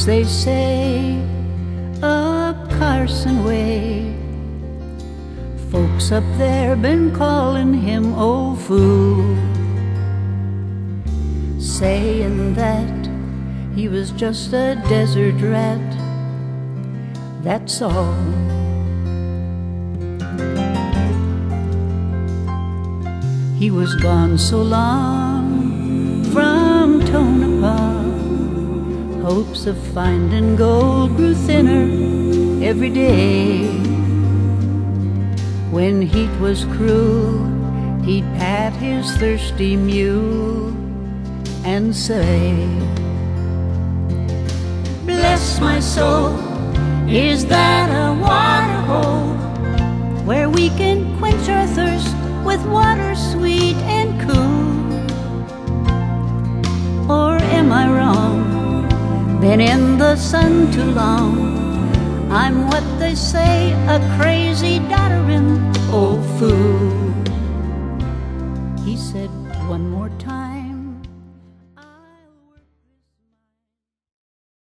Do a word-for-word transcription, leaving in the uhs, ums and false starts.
they say, up Carson Way. Folks up there been calling him old fool, saying that he was just a desert rat, that's all. He was gone so long from Tonopah, hopes of finding gold grew thinner every day. When heat was cruel, he'd pat his thirsty mule and say, bless my soul, is that a water hole where we can quench our thirst with water sweet and cool? Or am I wrong? Been in the sun too long. I'm what they say, a crazy doddering old fool.